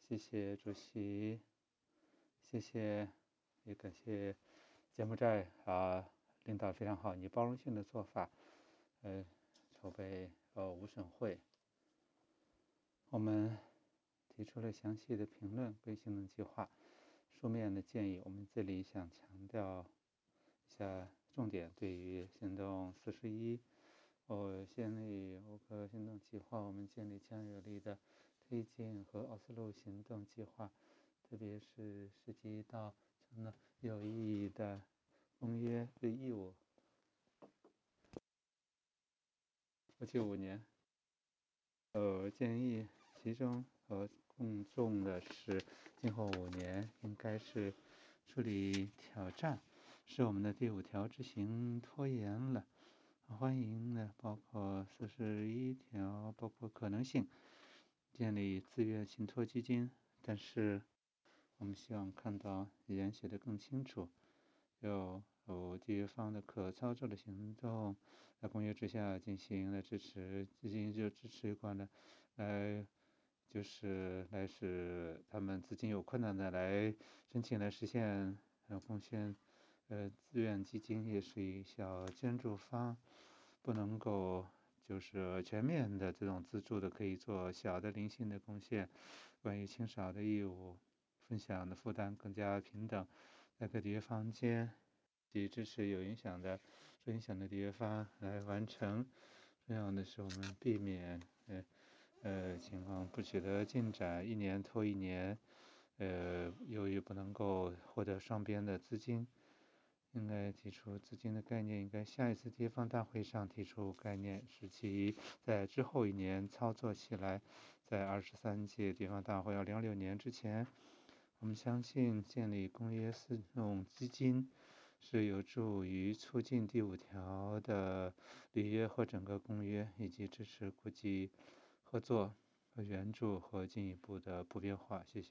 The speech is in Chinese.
谢谢主席，谢谢，也感谢柬埔寨领导非常好，以包容性的做法，筹备5省会。我们提出了详细的评论对行动计划书面的建议。我们这里想强调一下重点，对于行动41建立5个行动计划，我们建立强有力的推进和奥斯陆行动计划，特别是涉及到承诺有意义的公约的义务。过去5年，建议其中更重的是，今后5年应该是处理挑战，是我们的第5条执行拖延了。欢迎呢，包括41条，包括可能性建立自愿信托基金，但是我们希望看到言写得更清楚，有缔约方的可操作的行动，在公约之下进行了支持，基金就支持有关的，来使他们资金有困难的来申请来实现贡献，自愿基金也是一小捐助方，不能够就是全面的这种资助的，可以做小的零星的贡献。关于清少的义务分享的负担更加平等，在各缔约方间及支持受影响的缔约方来完成。重要的是我们避免情况不取得进展，1年拖1年，由于不能够获得双边的资金，应该提出资金的概念，应该下一次缔约方大会上提出概念，使其在之后1年操作起来，在23届缔约方大会2026年之前。我们相信建立公约4种基金是有助于促进第5条的履约和整个公约，以及支持国际合作和援助和进一步的普遍化。谢谢。